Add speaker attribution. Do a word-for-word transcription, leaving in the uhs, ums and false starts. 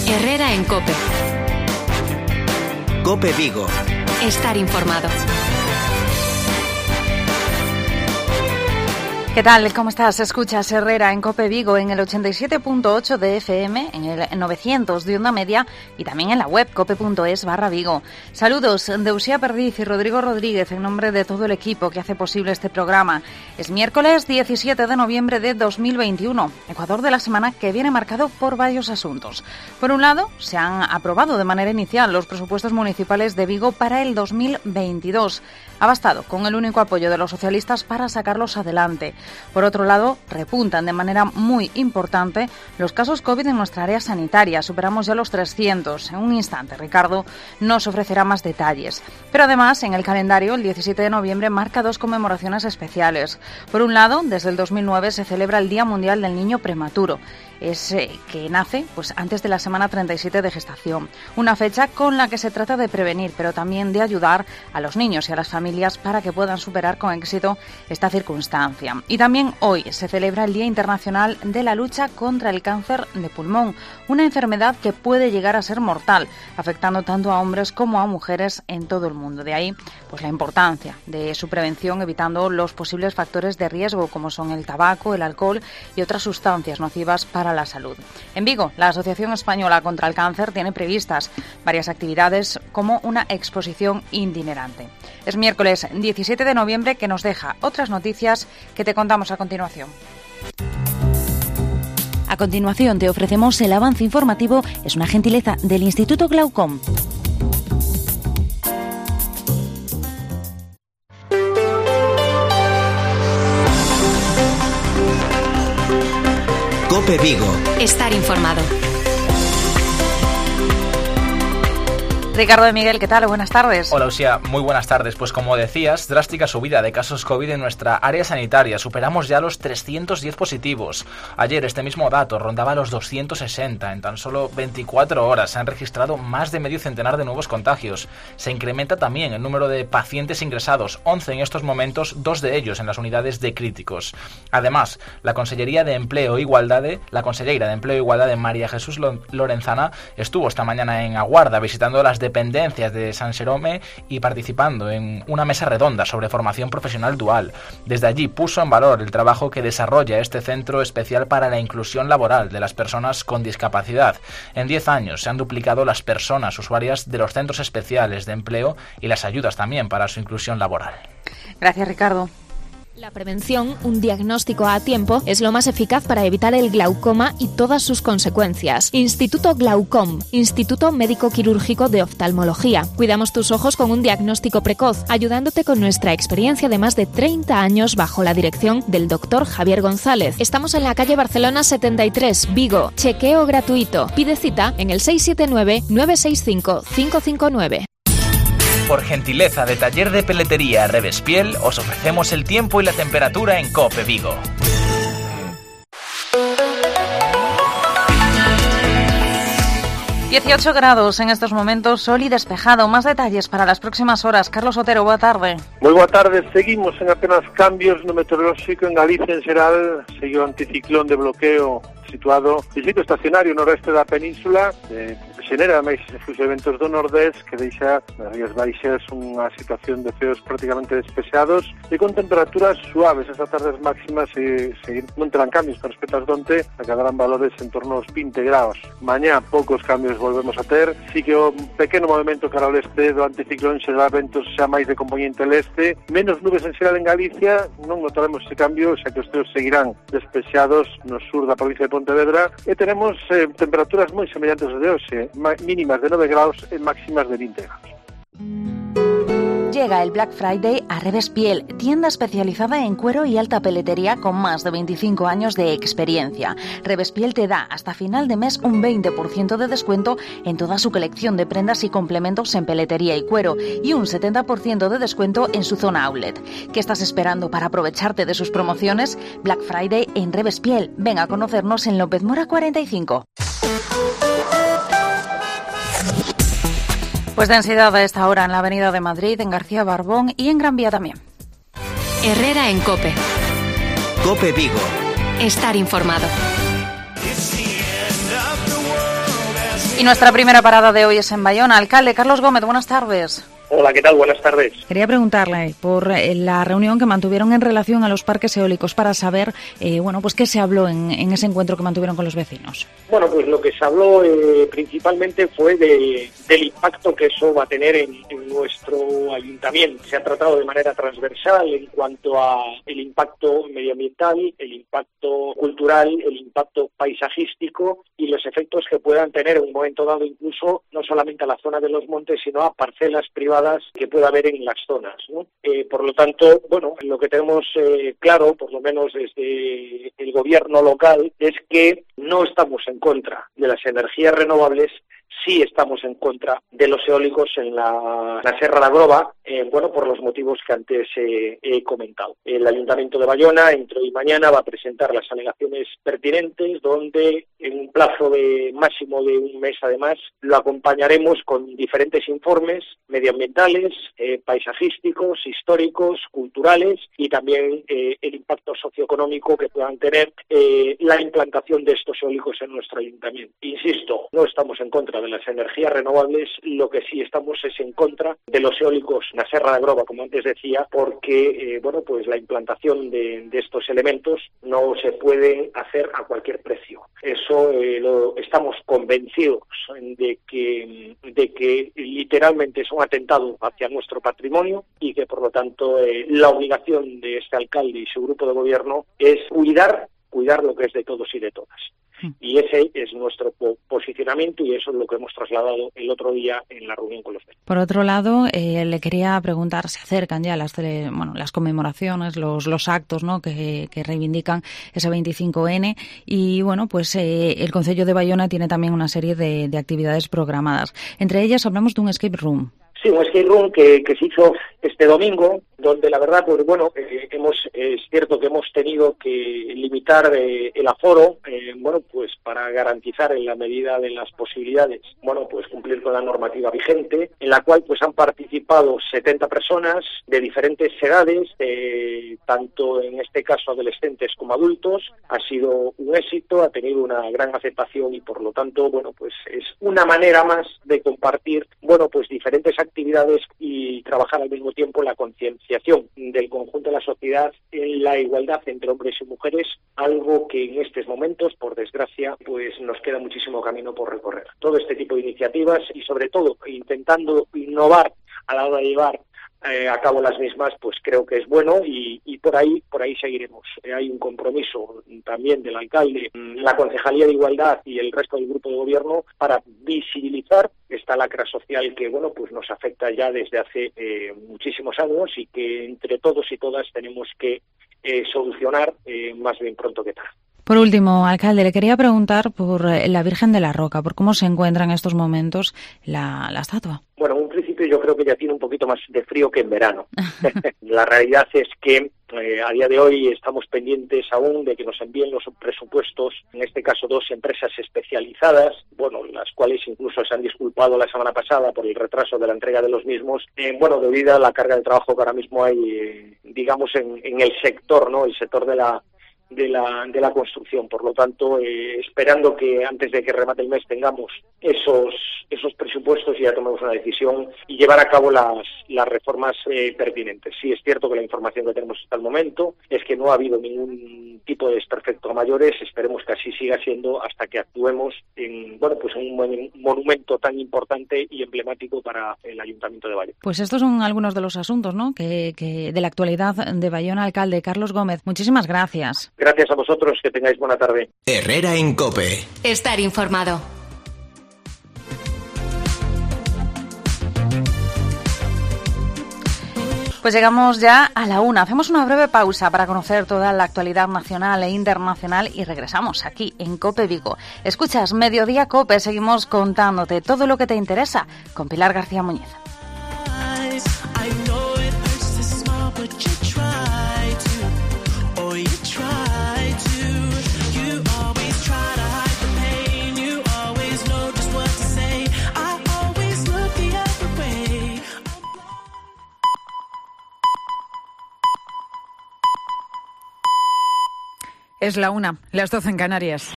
Speaker 1: Herrera en COPE.
Speaker 2: COPE Vigo.
Speaker 1: Estar informado.
Speaker 3: ¿Qué tal? ¿Cómo estás? Escuchas Herrera en COPE Vigo en el ochenta y siete punto ocho de F M, en el novecientos de onda media y también en la web cope punto es barra Vigo. Saludos de Uxía Perdiz y Rodrigo Rodríguez en nombre de todo el equipo que hace posible este programa. Es miércoles diecisiete de noviembre de dos mil veintiuno, Ecuador de la semana que viene marcado por varios asuntos. Por un lado, se han aprobado de manera inicial los presupuestos municipales de Vigo para el dos mil veintidós. Ha bastado con el único apoyo de los socialistas para sacarlos adelante. Por otro lado, repuntan de manera muy importante los casos COVID en nuestra área sanitaria. Superamos ya los trescientos. En un instante, Ricardo nos ofrecerá más detalles. Pero además, en el calendario, el diecisiete de noviembre marca dos conmemoraciones especiales. Por un lado, desde el dos mil nueve se celebra el Día Mundial del Niño Prematuro. Es eh, que nace pues antes de la semana treinta y siete de gestación. Una fecha con la que se trata de prevenir, pero también de ayudar a los niños y a las familias para que puedan superar con éxito esta circunstancia. Y también hoy se celebra el Día Internacional de la Lucha contra el Cáncer de Pulmón, una enfermedad que puede llegar a ser mortal, afectando tanto a hombres como a mujeres en todo el mundo. De ahí pues la importancia de su prevención, evitando los posibles factores de riesgo como son el tabaco, el alcohol y otras sustancias nocivas para la salud. En Vigo, la Asociación Española contra el Cáncer tiene previstas varias actividades como una exposición itinerante. Es miércoles diecisiete de noviembre que nos deja otras noticias que te contamos a continuación. A continuación te ofrecemos el avance informativo, es una gentileza del Instituto Glaucom.
Speaker 2: COPE Vigo.
Speaker 1: Estar informado.
Speaker 3: Ricardo de Miguel, ¿qué tal? Buenas tardes.
Speaker 4: Hola, Uxía. Muy buenas tardes. Pues como decías, drástica subida de casos COVID en nuestra área sanitaria. Superamos ya los trescientos diez positivos. Ayer este mismo dato rondaba los doscientos sesenta. En tan solo veinticuatro horas se han registrado más de medio centenar de nuevos contagios. Se incrementa también el número de pacientes ingresados, once en estos momentos, dos de ellos en las unidades de críticos. Además, la Consellería de Empleo e Igualdade, la consellera de Empleo e Igualdade, María Jesús Lorenzana, estuvo esta mañana en Aguarda visitando las dependencias de San Xerome y participando en una mesa redonda sobre formación profesional dual. Desde allí puso en valor el trabajo que desarrolla este centro especial para la inclusión laboral de las personas con discapacidad. En diez años se han duplicado las personas usuarias de los centros especiales de empleo y las ayudas también para su inclusión laboral.
Speaker 3: Gracias, Ricardo.
Speaker 5: La prevención, un diagnóstico a tiempo, es lo más eficaz para evitar el glaucoma y todas sus consecuencias. Instituto Glaucom, Instituto Médico Quirúrgico de Oftalmología. Cuidamos tus ojos con un diagnóstico precoz, ayudándote con nuestra experiencia de más de treinta años bajo la dirección del doctor Javier González. Estamos en la calle Barcelona setenta y tres, Vigo. Chequeo gratuito. Pide cita en el seis siete nueve, nueve seis cinco, cinco cinco nueve.
Speaker 4: Por gentileza de Taller de Peletería Revespiel, os ofrecemos el tiempo y la temperatura en COPE Vigo.
Speaker 3: dieciocho grados en estos momentos, sol y despejado. Más detalles para las próximas horas. Carlos Otero, boa tarde.
Speaker 6: Moi boa tarde. Seguimos en apenas cambios no meteorolóxico en Galicia en xeral. Seguiu o anticiclón de bloqueo situado en sitio estacionario no resto da península, eh, xenera máis fluxo de ventos do nordés que deixa nas Rías Baixas unha situación de ceos prácticamente despexados e con temperaturas suaves. Esta tarde as máximas se, se non terán cambios con respecto ás donte, acadarán valores en torno aos vinte graus. Mañá poucos cambios volvemos a ter, si que o pequeno movimento cara ao leste do anticiclón xerará ventos xa máis de componente leste, menos nubes en xeral en Galicia, non notaremos ese cambio, xa que os ceos seguirán despexados no sur da provincia de Pontevedra e tenemos eh, temperaturas moi semellantes ao de hoxe, mínimas de nove graus e máximas de vinte graus.
Speaker 3: Llega el Black Friday a Revespiel, tienda especializada en cuero y alta peletería con más de veinticinco años de experiencia. Revespiel te da hasta final de mes un veinte por ciento de descuento en toda su colección de prendas y complementos en peletería y cuero y un setenta por ciento de descuento en su zona outlet. ¿Qué estás esperando para aprovecharte de sus promociones? Black Friday en Revespiel. Ven a conocernos en López Mora cuarenta y cinco. Pues densidad a esta hora en la Avenida de Madrid, en García Barbón y en Gran Vía también.
Speaker 1: Herrera en COPE.
Speaker 2: COPE Vigo.
Speaker 1: Estar informado.
Speaker 3: Y nuestra primera parada de hoy es en Bayona. Alcalde Carlos Gómez, buenas tardes.
Speaker 7: Hola, ¿qué tal? Buenas tardes.
Speaker 3: Quería preguntarle por la reunión que mantuvieron en relación a los parques eólicos para saber, eh, bueno, pues qué se habló en, en ese encuentro que mantuvieron con los vecinos.
Speaker 7: Bueno, pues lo que se habló eh, principalmente fue de, del impacto que eso va a tener en, en nuestro ayuntamiento. Se ha tratado de manera transversal en cuanto a el impacto medioambiental, el impacto cultural, el impacto paisajístico y los efectos que puedan tener en un momento dado incluso no solamente a la zona de los montes, sino a parcelas privadas que pueda haber en las zonas, ¿no? Eh, por lo tanto, bueno, lo que tenemos eh, claro, por lo menos desde el gobierno local, es que no estamos en contra de las energías renovables, sí estamos en contra de los eólicos en la, la Serra de Agroba, eh, bueno, por los motivos que antes eh, he comentado. El Ayuntamiento de Bayona, entre hoy y mañana, va a presentar las alegaciones pertinentes, donde en un plazo de máximo de un mes, además, lo acompañaremos con diferentes informes medioambientales, eh, paisajísticos, históricos, culturales y también eh, el impacto socioeconómico que puedan tener eh, la implantación de estos eólicos en nuestro ayuntamiento. Insisto, no estamos en contra de las energías renovables, lo que sí estamos es en contra de los eólicos en la Serra de Agroba, como antes decía, porque eh, bueno, pues la implantación de, de estos elementos no se puede hacer a cualquier precio. Eso eh, lo, estamos convencidos de que, de que literalmente es un atentado hacia nuestro patrimonio y que por lo tanto eh, la obligación de este alcalde y su grupo de gobierno es cuidar, cuidar lo que es de todos y de todas. Y ese es nuestro po- posicionamiento y eso es lo que hemos trasladado el otro día en la reunión con los vecinos.
Speaker 3: Por otro lado, eh, le quería preguntar, se acercan ya las tele, bueno, las conmemoraciones, los, los actos, ¿no?, que, que reivindican ese veinticinco ene y bueno, pues eh, el Concello de Bayona tiene también una serie de, de actividades programadas. Entre ellas hablamos de un escape room.
Speaker 7: Sí, un escape room que, que se hizo este domingo, donde la verdad, pues bueno, eh, hemos es cierto que hemos tenido que limitar eh, el aforo, eh, bueno, pues para garantizar en la medida de las posibilidades, bueno, pues cumplir con la normativa vigente, en la cual pues han participado setenta personas de diferentes edades, eh, tanto en este caso adolescentes como adultos. Ha sido un éxito, ha tenido una gran aceptación y por lo tanto, bueno, pues es una manera más de compartir, bueno, pues diferentes actividades y trabajar al mismo tiempo la concienciación del conjunto de la sociedad en la igualdad entre hombres y mujeres, algo que en estos momentos, por desgracia, pues nos queda muchísimo camino por recorrer. Todo este tipo de iniciativas y sobre todo intentando innovar a la hora de llevar Eh, a cabo las mismas, pues creo que es bueno y, y por ahí por ahí seguiremos. Eh, hay un compromiso también del alcalde, la Concejalía de Igualdad y el resto del grupo de gobierno para visibilizar esta lacra social que bueno pues nos afecta ya desde hace eh, muchísimos años y que entre todos y todas tenemos que eh, solucionar eh, más bien pronto que tarde.
Speaker 3: Por último, alcalde, le quería preguntar por la Virgen de la Roca, por cómo se encuentra en estos momentos la, la estatua.
Speaker 7: Bueno, en un principio yo creo que ya tiene un poquito más de frío que en verano. La realidad es que eh, a día de hoy estamos pendientes aún de que nos envíen los presupuestos, en este caso dos empresas especializadas, bueno, las cuales incluso se han disculpado la semana pasada por el retraso de la entrega de los mismos, eh, bueno, debido a la carga de trabajo que ahora mismo hay, eh, digamos, en, en el sector, ¿no?, el sector de la de la de la construcción. Por lo tanto, eh, esperando que antes de que remate el mes tengamos esos esos presupuestos y ya tomemos una decisión y llevar a cabo las las reformas eh, pertinentes. Sí es cierto que la información que tenemos hasta el momento es que no ha habido ningún tipo de desperfecto a mayores. Esperemos que así siga siendo hasta que actuemos en bueno pues en un monumento tan importante y emblemático para el Ayuntamiento de Bayona.
Speaker 3: Pues estos son algunos de los asuntos, ¿no?, que, que de la actualidad de Bayona. Alcalde Carlos Gómez, muchísimas gracias.
Speaker 7: Gracias a vosotros, que tengáis buena tarde.
Speaker 2: Herrera en COPE.
Speaker 1: Estar informado.
Speaker 3: Pues llegamos ya a la una. Hacemos una breve pausa para conocer toda la actualidad nacional e internacional y regresamos aquí en COPE Vigo. Escuchas Mediodía COPE, seguimos contándote todo lo que te interesa con Pilar García Muñiz.
Speaker 8: Es la una, las doce en Canarias.